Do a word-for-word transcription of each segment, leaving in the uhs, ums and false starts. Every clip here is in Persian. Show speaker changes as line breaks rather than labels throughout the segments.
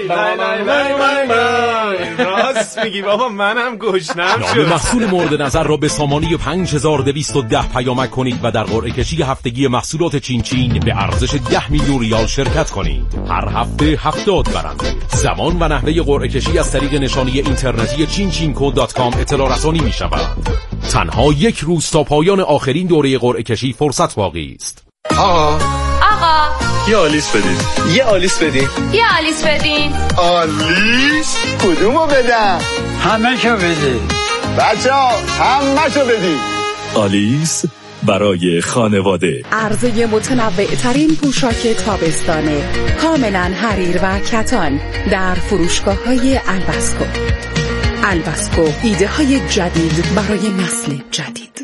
راست میگی بابا، منم گشنم شد.
نام محصول مورد نظر را به سامانه پنج هزار دویست و ده پیامک کنید و در قرعه کشی هفتگی محصولات چین چین به ارزش ده میلیون ریال شرکت کنید. هر هفته هفتاد برنده. زمان و نحوه قرعه کشی از طریق نشانی اینترنتی چین چین کو دات کام اطلاع رسانی می شود. تنها یک روز تا پایان آخرین دوره قرعه کشی فرصت باقی است.
آقا
آقا
یه آلیس بدین.
یه آلیس بدین.
یه آلیس بدین.
آلیس؟
کدومو بدم؟
همه شو بدین.
بچه ها همه شو بدین.
آلیس برای خانواده.
عرضه متنوع ترین پوشاک تابستانه کاملا حریر و کتان در فروشگاه های البسکو. البسکو، ایده های جدید برای نسل جدید.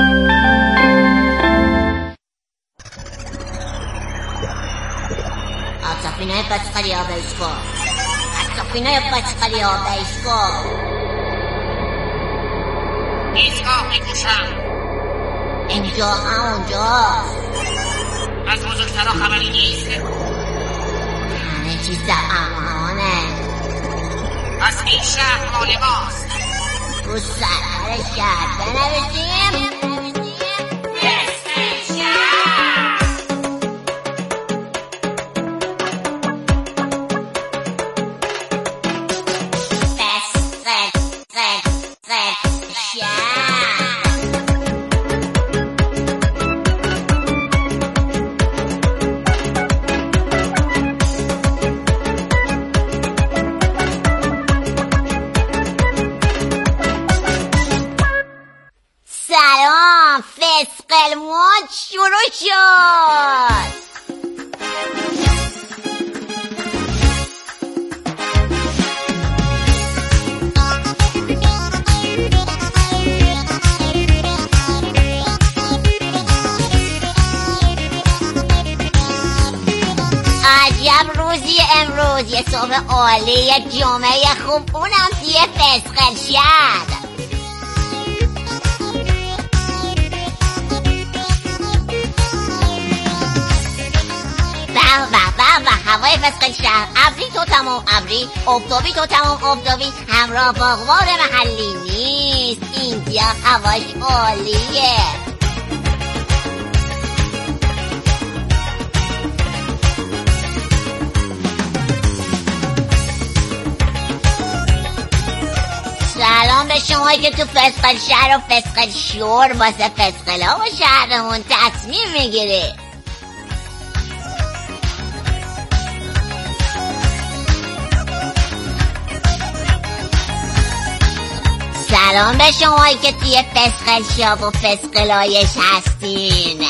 آتافینای بچقلی ها بیشکو آتافینای بچقلی ها بیشکو
ایستگاه میکوشم.
اینجا همونجا
از بزرگترها خبری نیست.
همه چیز در امانه.
از این شهر مال ماست.
رو سرحر شهر بنویسیم فسقل موج شروع شد. عجب روزی امروز، یه صبح عالی، یه جمعه خوب، اونم توی فسقل شد. و هوای فسقل شهر، ابری تو تمام ابری، افتابی تو تمام افتابی، همراه باغوار محلی نیست. اینجا هواش عالیه. سلام به شمایی که تو فسقل شهر و فسقل شور واسه فسقل ها و شهرمون تصمیم میگیری. سلام به شمایی که توی فسقل شاب و فسقلایش هستین.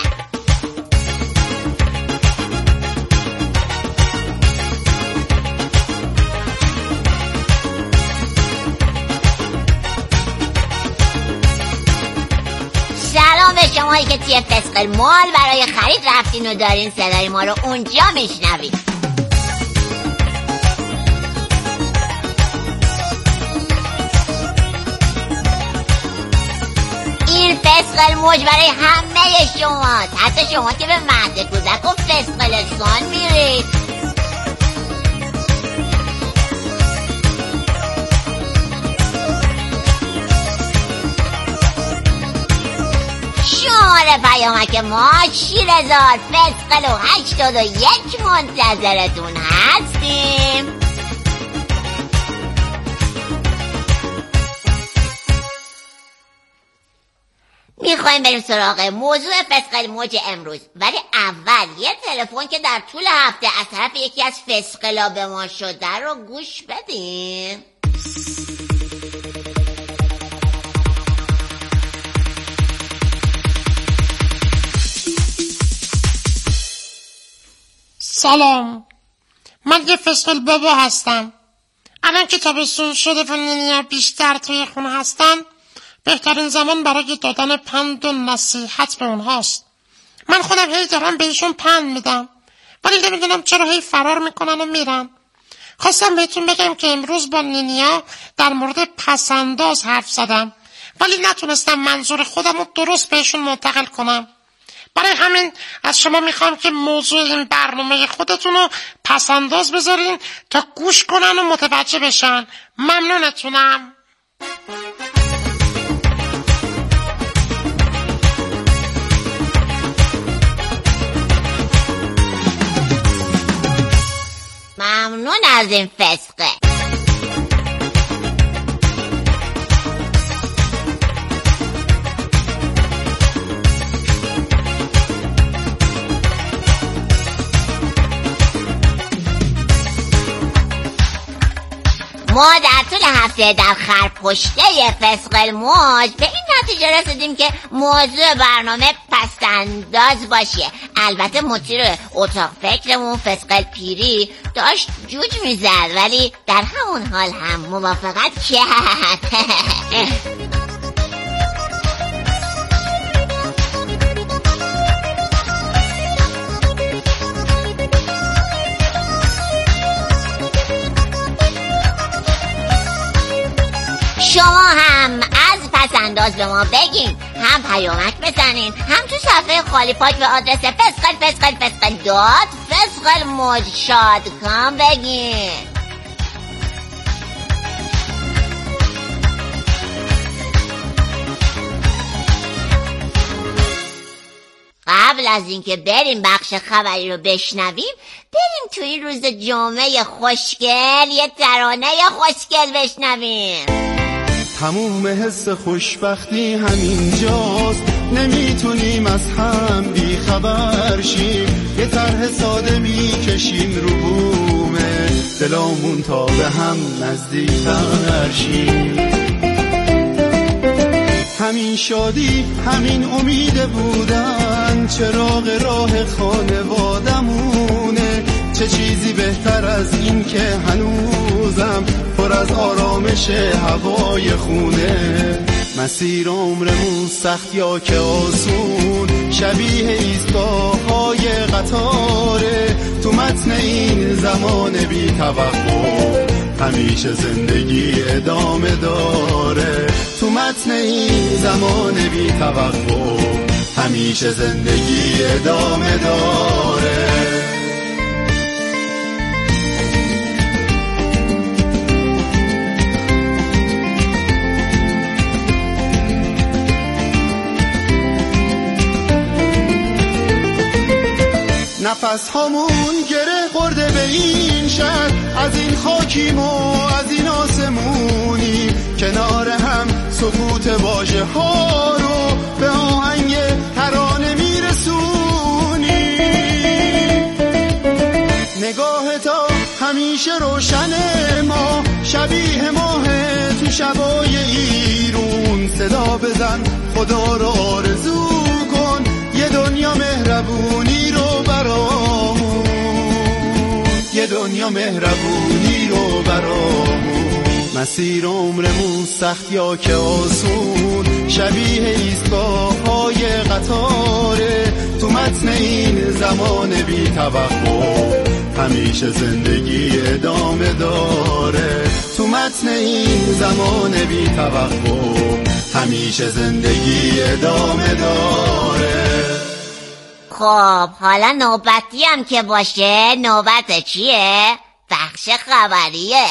سلام به شمایی که توی فسقل مال برای خرید رفتین و دارین صدای ما رو اونجا میشنوید. این فسقل موج برای همه شما، حتی شما که به مهد کودک و فسقلستان میرید. شماره پیامک ما شیر هزار فسقل و هشتاد و یک منتظرتون هستیم. میخوایم بریم سراغ موضوع فسقل موج امروز، ولی اول یه تلفن که در طول هفته از طرف یکی از فسقلا به ما شده رو گوش بدیم.
سلام، من یه فسقل بابا هستم. الان که تابستون شده و نینیا بیشتر توی خونه هستن، بهترین زمان برای دادن پند و نصیحت به اونهاست. من خودم هی دارم بهشون پند میدم، ولی نمیدونم چرا هی فرار میکنن و میرن. خواستم بهتون بگم که امروز با نینیا در مورد پسنداز حرف زدم، ولی نتونستم منظور خودم رو درست بهشون منتقل کنم. برای همین از شما میخوام که موضوع این برنامه خودتون رو پسنداز بذارین تا گوش کنن و متوجه بشن. ممنونتونم.
ممنون از این فسقه. ما در طول هفته در خرپشته فسقل موج به این نتیجه رسیدیم که موضوع برنامه پسنداز باشه. البته مدیر اتاق فکرمون فسقل پیری داشت جوج میزد ولی در همون حال هم موافقت کرد. شما هم از پسنداز به ما بگین، هم پیامک بزنین، هم تو صفحه خالی پاک به آدرس فسقل فسقل فسقل دات فسقل موج شاد کام بگین. قبل از اینکه بریم بخش خبری رو بشنویم، بریم تو این روز جمعه خوشگل یه ترانه خوشگل بشنویم.
تموم حس خوشبختی همینجاست، نمیتونیم از هم بی خبر شیم. یه طرح ساده میکشیم رو بومه دلامون تا به هم نزدیکتر شیم. همین شادی همین امید بودن چراغ راه خانوادمونه. چه چیزی بهتر از این که هنوزم پر از آرامش هوای خونه. مسیر عمرمون سخت یا که آسون، شبیه ایستگاه های قطاره. تو متن این زمان بی توقف همیشه زندگی ادامه داره. تو متن این زمان بی توقف همیشه زندگی ادامه داره. نفس هامون گره خورده به این شهر، از این خاکیم و از این آسمونی. کنار هم سکوت واژه ها رو به آهنگ ترانه میرسونی. نگاه تا همیشه روشن ما، شبیه ماه تو شبای ایرون. صدا بزن خدا رو آرزو کن، یه دنیا مهربونی رو برامون، یه دنیا مهربونی رو برامون. مسیر عمرمون سخت یا که آسون، شبیه ایستگاه های قطاره. تو متن این زمان بی توقف همیشه زندگی ادامه داره. تو متن این زمان بی توقف همیشه زندگی ادامه داره.
خب حالا نوبتی هم که باشه، نوبت چیه؟ بخش خبریه.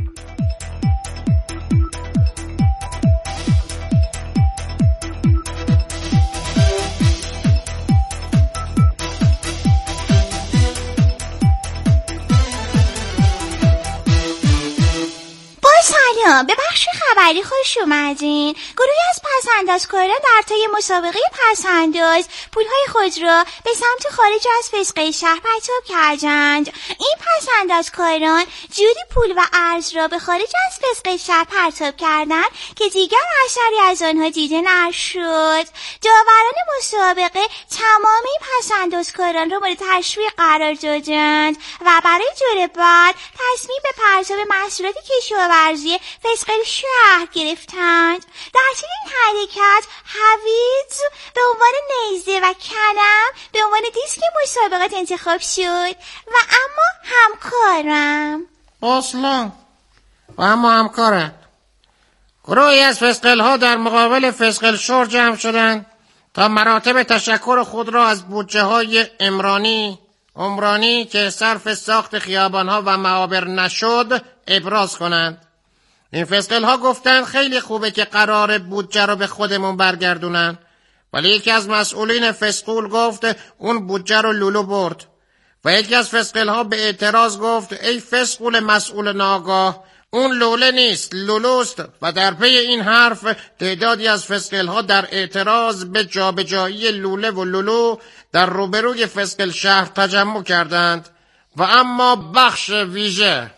سلام، به بخش خبری خوش اومدین. گروهی از پسندازکاران در طی مسابقه پسنداز پولهای خود را به سمت خارج از فسقه شهر پرتاب کردند. این پسندازکاران جوری پول و ارز را به خارج از فسقه شهر پرتاب کردند که دیگر اثری از آنها دیده نشد. داوران مسابقه تمام این پسندازکاران را مورد تشویق قرار دادند و برای دور بعد تصمیم به پرتاب محصولات کشاورزی فسقل شهر گرفتند. در طول این حرکت هویج به عنوان نیزه و کلم به عنوان دیسک مسابقات انتخاب شد و اما همکارم
اصلا و اما همکارم گروهی از فسقل ها در مقابل فسقل شور جمع شدند تا مراتب تشکر خود را از بودجه های عمرانی عمرانی که صرف ساخت خیابانها و معابر نشد ابراز کنند. این فسقل ها گفتند خیلی خوبه که قرار بودجه رو به خودمون برگردونن، ولی یکی از مسئولین فسقول گفت اون بودجه رو لولو برد و یکی از فسقل ها به اعتراض گفت ای فسقول مسئول ناگاه، اون لوله نیست لولوست. و در پی این حرف تعدادی از فسقل ها در اعتراض به جابجایی لوله و لولو در روبروی فسقل شهر تجمع کردند. و اما بخش ویژه.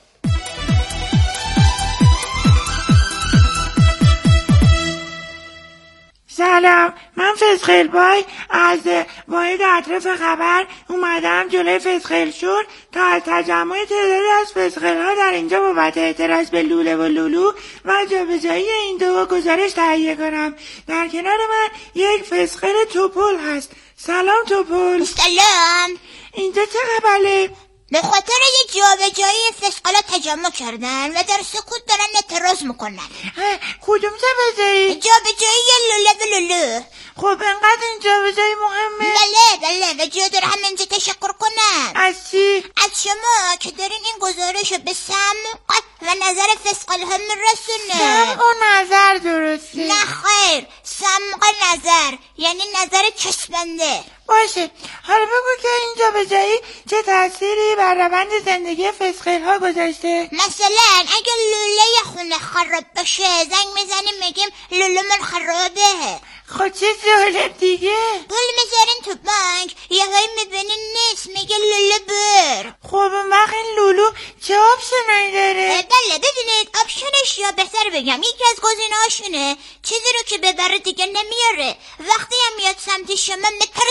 سلام، من فسقل بای از واحد اطراف خبر اومدم جلوی فسقل شور تا از تجمع تعدادی از فسقل ها در اینجا بابت اعتراض به لوله و لولو و جابجایی این دو گزارش تهیه کنم. در کنار من یک فسقل توپل هست. سلام توپل.
سلام.
اینجا چه خبره؟
به خاطر یه جابجایی فسقلا تجمع کردن و در سکوت دارن اعتراض میکنن.
کدوم جابجایی؟
جابجایی لوله و لولو.
خب انقدر این جابجایی مهمه؟
بله بله و جا داره همینجا تشکر کنم.
از چی؟
از شما که دارین این گزارش رو به سمع و نظر فسقل ها میرسونه.
سمع و نظر درسته؟
نه خیر، سمع نظر یعنی نظر چسبنده.
باشه، حالا بگو که این جابجایی چه تأثیری بر روند زندگی فسقل ها گذاشته؟
مثلا اگه لوله خونه خراب بشه زنگ میزنیم میگیم لوله من خرابه.
خب چه جالب دیگه.
پول میذارین تو بانک یه هایی میبینین نیست میگه لوله بر.
خب اون وقت این لولو چه آپشنایی داره؟
بله ببینید آپشنش یا بهتر بگم یکی از گزینه هاشونه چیزی رو که ببره دیگه نمیاره، وقتی هم میاد سمت شما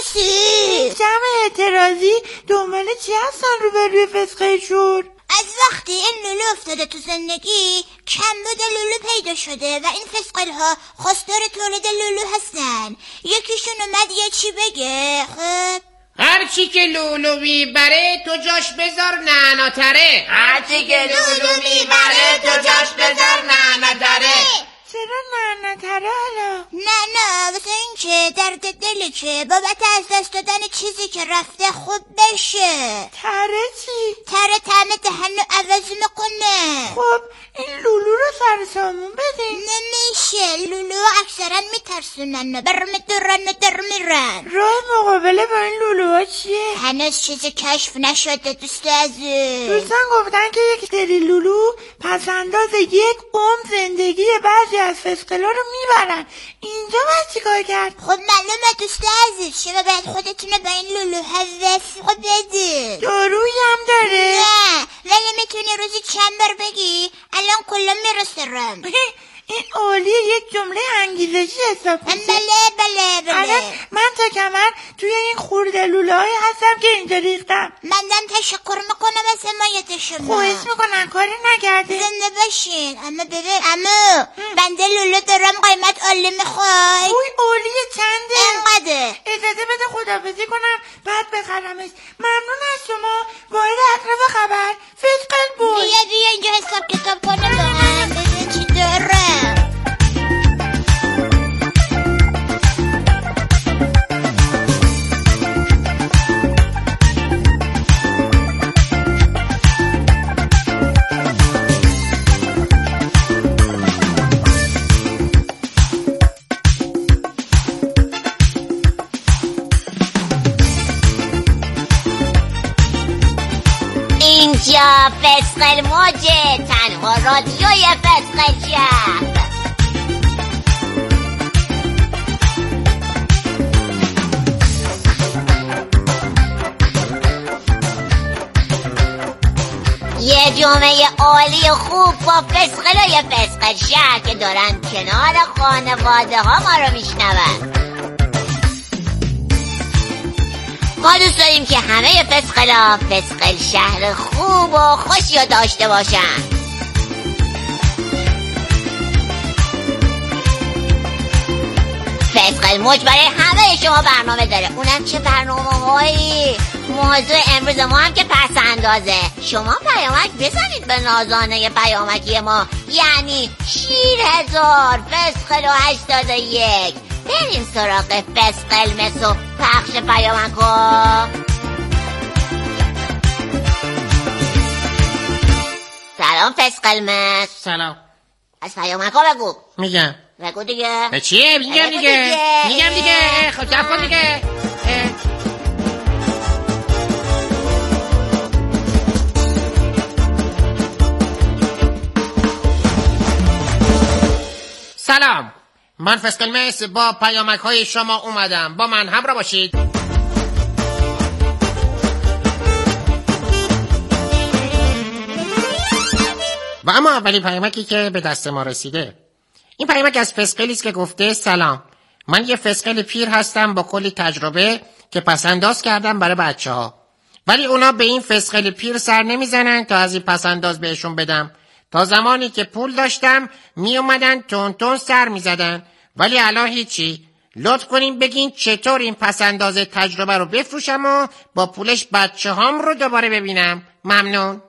میترسی.
جمع اعتراضی دنبال چی هستن رو بر روی فسقل شور؟
از وقتی این لولو افتاده تو زندگی کمبود لولو پیدا شده و این فسقل ها خواستار تولید لولو هستن. یکیشون اومد یه چی بگه. خب
هر چی که لولو میبره تو جاش بذار نعناتره.
هر چی که لولو میبره تو جاش بذار نعناتره.
چرا نعناتره حالا؟
نه نه واسه این که درد دلی که بابت از دست دادن چیزی که رفته خوب بشه.
تره چی؟
تره طعم دهنو عوض میکنه.
خب این لولو رو سر سامون بدیم.
نمیشه، لولو اکثرا میترسونن و برمیدارن و در میرن.
راه مقابله با این لولوها چیه؟
هنوز چیزی کشف نشده دوست عزیز.
دوستان گفتن که یک سری لولو پس انداز یک عمر زندگی بعضی از فسقلا رو میبرن. اینجا باید چیکار کرد؟
خب معلومه دوست عزیز، شما باید خودتونو به این لولوها وفق بدید.
دارویی هم داره؟
نه ولی میتونی روزی چند بار بگی الان کلا میرسرم.
این عالیه، یک جمله انگیزشی حساب میشه.
بله بله بله.
الان من تا کمر توی این خورده لوله های هستم که اینجا ریختم.
مندم تشکر میکنم از حمایت شما.
خواهش میکنم کاری نکرده.
زنده باشین. اما ببین اما بنده لوله دارم قیمت عالی میخوای.
اوی عالیه چنده؟
اینقدر.
اجازه بده خداحافظی کنم بعد بخرمش. ممنون از شما. واحد اطراف خبر فسقل بود.
بیا بیا اینجا حساب کتاب کنه با من ببین چی داره. اینجا فسقل موجه، تنها رادیوی فسقل شهر. یه جمعه عالی خوب با فسقلای فسقل شهر که دارن کنار خانواده ها ما رو میشنون. ما دوست داریم که همه فسقلا فسقل شهر خوب و خوشی رو داشته باشن. فسقل موج برای همه شما برنامه داره. اونم چه برنامه هایی؟ موضوع امروز ما هم که پس اندازه. شما پیامک بزنید به نازانه پیامکی ما، یعنی شیر هزار فسقل و هشتاد و یک. بریم سراغ فسقلمس و پخش پیامکو. سلام فسقلمس.
سلام.
از پیامکو بگو.
میگم.
بگو دیگه.
چیه؟ میگم دیگه. میگم دیگه. خب جواب کن دیگه. سلام، من فسقلمس با پیامک های شما اومدم. با من همراه باشید. و اما اولین پیامکی که به دست ما رسیده، این پیامک از فسقلی است که گفته سلام، من یه فسقل پیر هستم با کلی تجربه که پسنداز کردم برای بچه ها، ولی اونا به این فسقل پیر سر نمیزنن تا از این پسنداز بهشون بدم. تا زمانی که پول داشتم می اومدن تون تون سر می زدن، ولی الان هیچی. لطف کنین بگین چطور این پسنداز تجربه رو بفروشم و با پولش بچه هام رو دوباره ببینم. ممنون.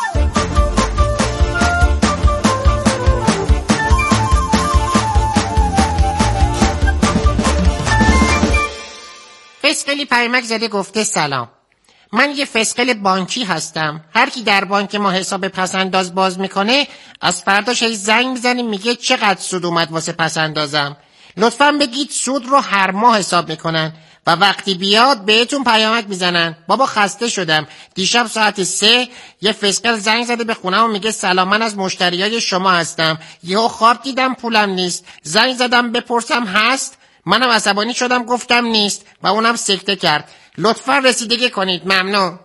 فسقلی پیامک زده گفته سلام، من یه فسقل بانکی هستم. هر کی در بانک ما حساب پسنداز باز میکنه از فرداش هی زنگ میزنه میگه چقدر سود اومد واسه پسندازم. لطفاً بگید سود رو هر ماه حساب میکنن و وقتی بیاد بهتون پیامک میزنن. بابا خسته شدم. دیشب ساعت سه یه فسقل زنگ زده به خونم و میگه سلام، من از مشتریای شما هستم. یهو خواب دیدم پولم نیست. زنگ زدم بپرسم هست؟ منم عصبانی شدم گفتم نیست و اونم سکته کرد. لطفاً رسیدگی کنید. ممنون.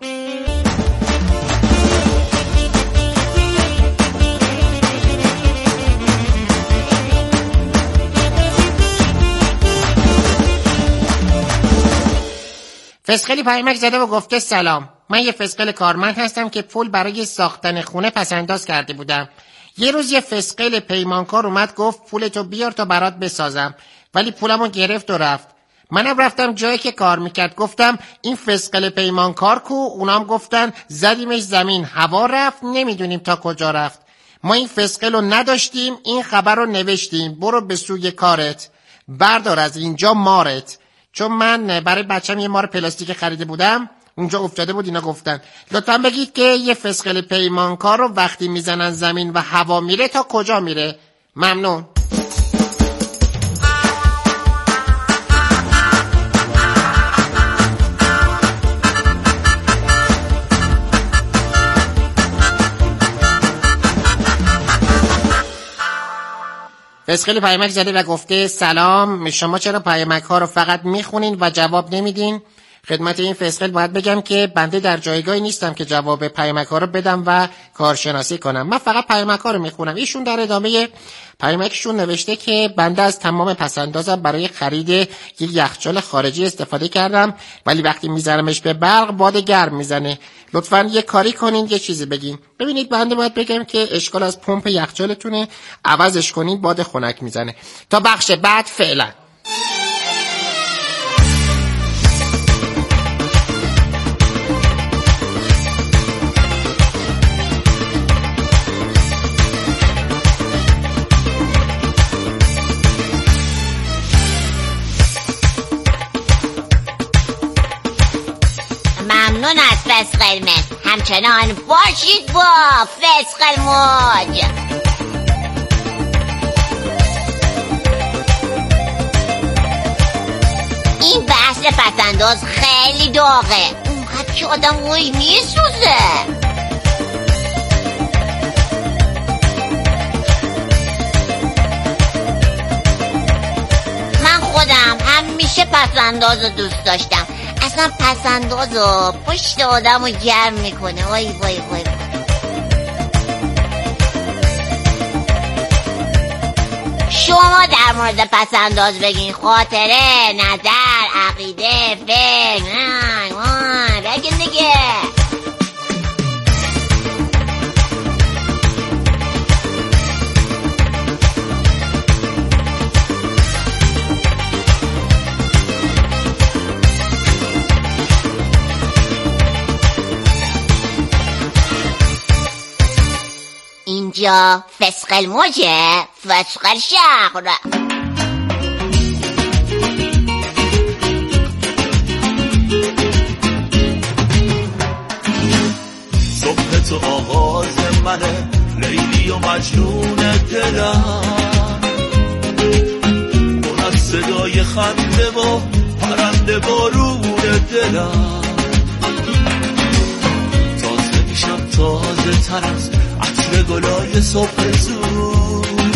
فسقلی پیامک زده و گفته سلام، من یه فسقل کارمند هستم که پول برای ساختن خونه پسنداز کرده بودم. یه روز یه فسقل پیمانکار اومد گفت پولتو بیار تا برات بسازم، ولی پولمو گرفت و رفت. منم رفتم جایی که کار میکرد گفتم این فسقل پیمانکار کو؟ اونام گفتن زدیمش زمین هوا رفت، نمیدونیم تا کجا رفت. ما این فسقل رو نداشتیم، این خبر رو نوشتیم. برو به سوی کارت، بردار از اینجا مارت. چون من برای بچم یه مار پلاستیک خریده بودم اونجا افتاده بود. اینا گفتن لطفا بگید که یه فسقل پیمانکار رو وقتی میزنن زمین و هوا میره تا کجا میره. ممنون. فسقلی پیامک زده و گفته سلام، شما چرا پیامک ها رو فقط میخونین و جواب نمیدین؟ خدمت این فسقل باید بگم که بنده در جایگاهی نیستم که جواب پیامک ها رو بدم و کارشناسی کنم. من فقط پیامک ها رو میخونم. ایشون در ادامه پیامکشون نوشته که بنده از تمام پسندازم برای خرید یک یخچال خارجی استفاده کردم، ولی وقتی میذارمش به برق باد گرم میزنه. لطفاً یه کاری کنین، یه چیزی بگین. ببینید بنده باید بگم که اشکال از پمپ یخچالتونه، عوضش کنین، باد خنک میزنه. تا بخش بعد فعلا.
ممنون از فسقلمس. همچنان باشید با فسقل موج. این بحث پسنداز خیلی داغه، اونقدر که آدم وای میسوزه. من خودم همیشه پسنداز رو دوست داشتم. اصلا پسندازو پشت آدمو گرم میکنه. وای وای وای شما در مورد پسنداز بگین. خاطره، نظر، عقیده، فکر، بگین دیگه. اینجا فسقل موجه، فسقل شهر.
مجنون دلم، اون از صدای خنده و پرنده بارون دلم. تازه میشم تازه تر از عطر گلای صبح زود،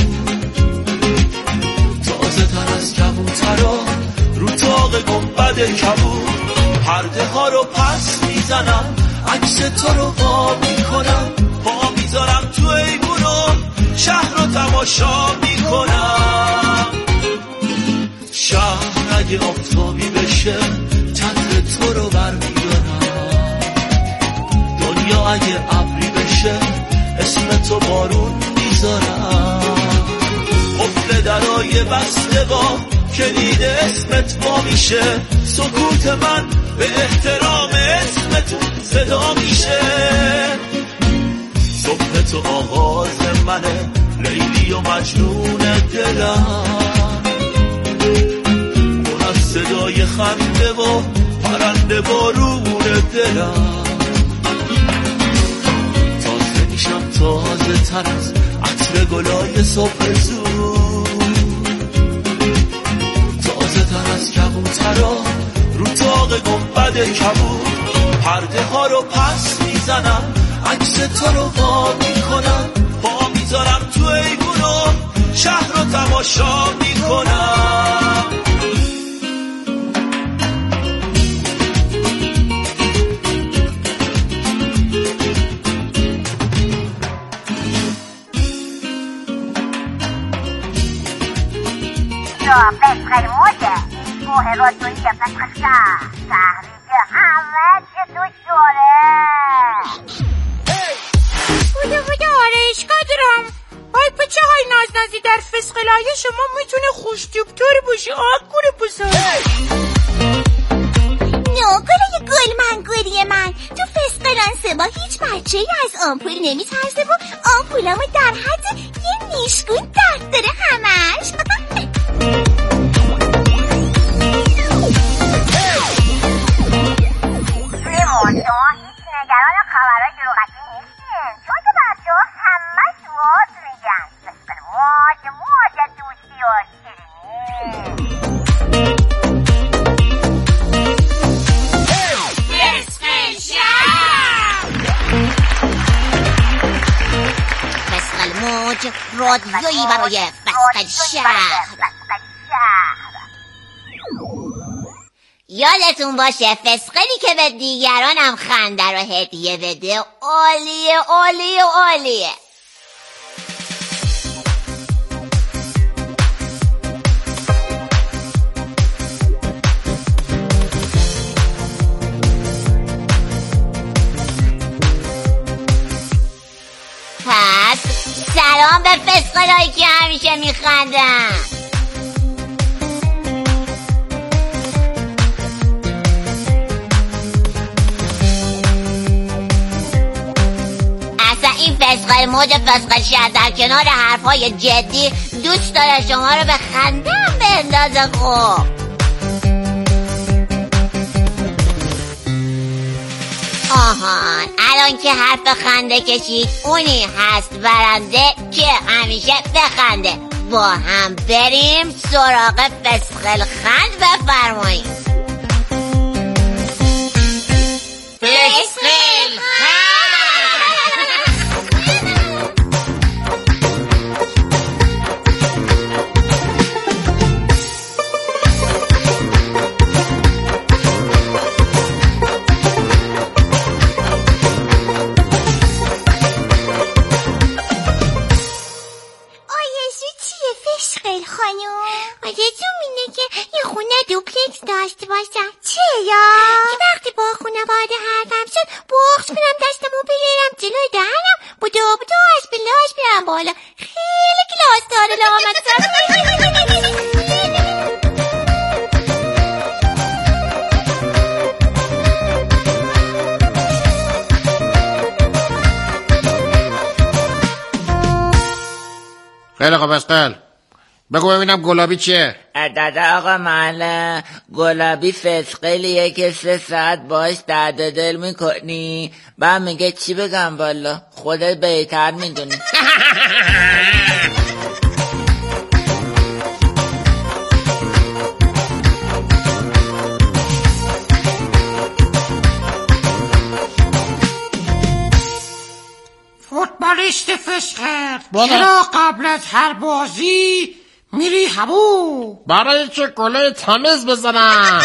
تازه تر از کبوترا رو تاق گنبد کبود. پرده ها رو پس میزنم، عکس تو رو وا میکنم، پا میذارم تو ایوونم، شهر رو تماشا میکنم. شهر اگه آفتابی بشه چتر تو رو برمیدارم، دنیا اگه ابری بشه اسم تو بارون میذارم. قفل درای بسته با کلید اسمت وا میشه، سکوت من به احترام اسمتون صدا میشه. صبح تو آغاز منه، لیلی و مجنون دلم، اون از صدای خنده و پرنده بارون دلم. تازه میشم تازه تر از عطر گلای صبح زود، تازه تر از کبوترا رو تاق گنبد کبود. پرده ها رو پس میزنم، عکس تو رو وا میکنم، پا میذارم تو ایوونم، شهر رو تماشا میکنم.
یا فسخل موجه گوه رادیویی فسخل شهر، شهری که همه چه تو شوره.
بوده بوده آره اشکا دارم. های پچه های نازنازی در فسخلای شما میتونه خوشتیبتر باشه. آب گوره بزار
نو گلای گل من گلی من، تو فسقلان سبا هیچ بچه ای از آمپول نمیترسه و آمپولامو در حد یه نیشگون درد داره همش.
شما هیچ نگران خبرهای دروغکی نیستین، چون که بچه ها همه شواد میگن فسقل موج موج دوستی و شیرینی.
فسقل شهر، فسقل موج رادیویی برای فسقل شهر. یادتون باشه فسقلی که به دیگرانم خنده رو هدیه بده عالیه عالیه عالیه. پس سلام به فسقلایی که همیشه میخندن. این فسقل موج فسقل شهر در کنار حرفای جدی دوست داره شما رو به خنده هم بندازه. خوب آهان الان که حرف خنده کشید اونی هست برنده که همیشه بخنده. با هم بریم سراغ فسقل خند بفرمایید. فسقل خند.
داشته باشم. چرا؟ که وقتی با خانواده حرفم شد بخش کنم دستمو بگیرم جلوی دهنم بودو بودو از بلاش بیرم بالا. خیلی کلاس داره لامصب.
خیلی خوب اسقل، بگو ببینم گلابی چیه؟
دادا آقا من گلابی فسقلیه که سه ساعت باش درد دل میکنی بعد میگه چی بگم والا خودت بهتر میدونی.
فوتبالیست فسقل چرا قبل از هر بازی میری همو؟
برای چه گله تمیز بزنم.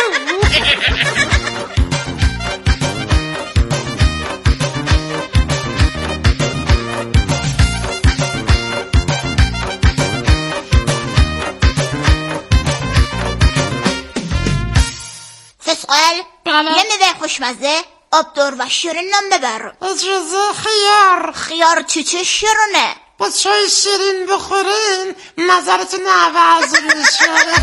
فسقل یه میوه خوشمزه آبدار و شیرینم ببر.
اجازه خیار.
خیار چی چه شیرونه؟
با چای شیرین بخورین نظرتون عوض میشه.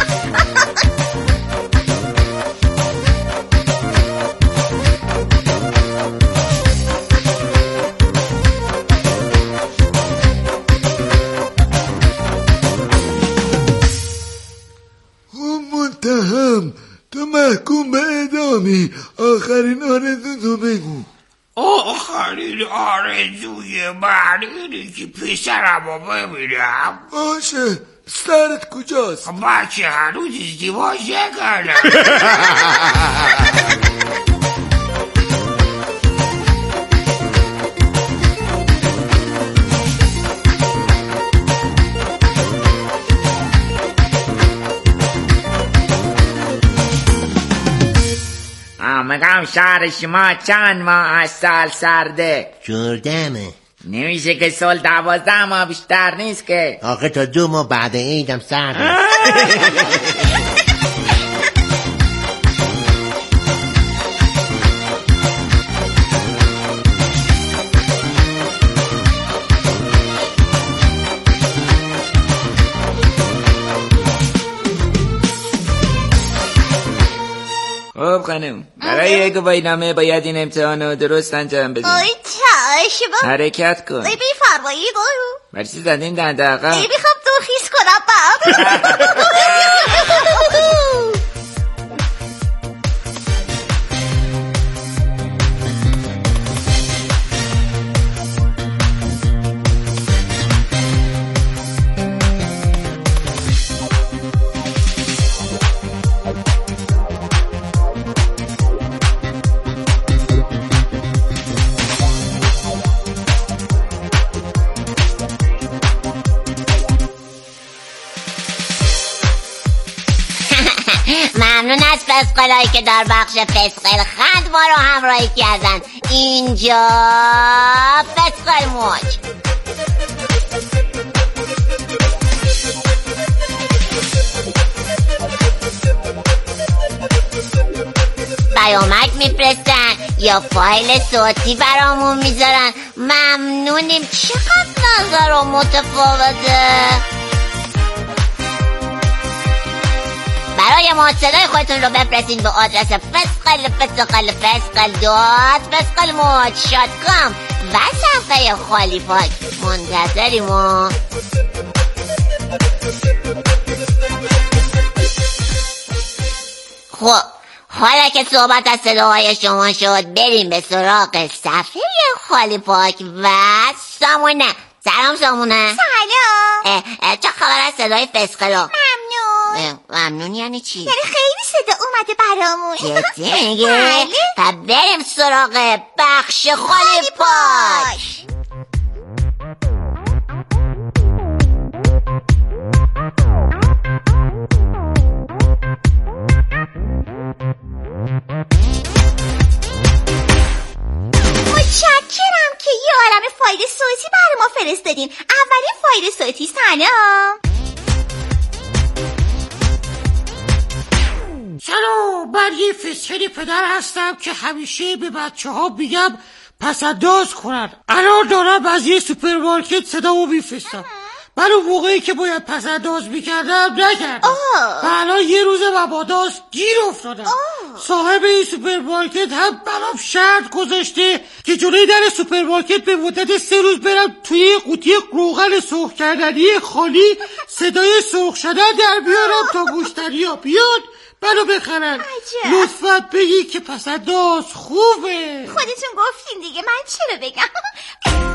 متهم تو محکوم به اعدامی، آخرین آرزو تو بگو.
آخرین آرزوی من اینه که پسرمو ببینم.
باشه سرت کجاست؟
بچه هنوز ازدواج نکردم.
میگم شهر شما چند ماه از سال سرده؟
چهاردهمه.
نمیشه که سال دوازده ماه بیشتر نیست که.
آخه تا دو ماه بعد عیدم سرده.
خب خانم برای یک گواهینامه باید این امتحان رو درست انجام بدیم.
آی چشم.
حرکت کن.
ای بی‌فرمایی گو.
برسی زدیم دنده آقا.
ای میخوام تو خیس کنم باب. ممنون از فسقلایی که در بخش فسقل خند ما رو همراهی کردن. اینجا فسقل موج. پیامک میفرستن یا فایل صوتی برامون میذارن. ممنونیم. چقدر نظر و متفاوته. برای ما صدای خودتون رو بفرستین به آدرس فسقل فسقل فسقل دات فسقل موج شات کام و صفحه خالی پاک. منتظریم. خب حالا که صحبت از صداهای شما شد بریم به سراغ صفحه خالی پاک و سامونه. سلام سامونه. سلام.
اه اه چه خبر از صدای فسقلا؟
ممنون.
ممنون یعنی چی؟
یعنی خیلی صدا اومده برامون.
جدی میگه؟ تا بریم سراغ بخش خالی پاک.
متشکرم که یه عالم فایل صوتی برای ما فرستادین. اولین فایل صوتی. سلام.
سلام، من یه فسقل پدر هستم که همیشه به بچه ها میگم پسنداز کنن. الان دارم از یه سوپرمارکت صدامو میفرستم. من اون موقعی که باید پسنداز میکردم نکردم و الان یه روز مباداست گیر افتادم. صاحب این سوپرمارکت هم برام شرط گذاشته که جلوی در سوپرمارکت به مدت سه روز برم توی قوطی روغن سرخ کردنی خالی صدای سرخ شدن در بیارم تا مشتریا بیاد منو بخرن. لطفاً بگی که پسنداز خوبه.
خودتون گفتین دیگه، من چرا بگم؟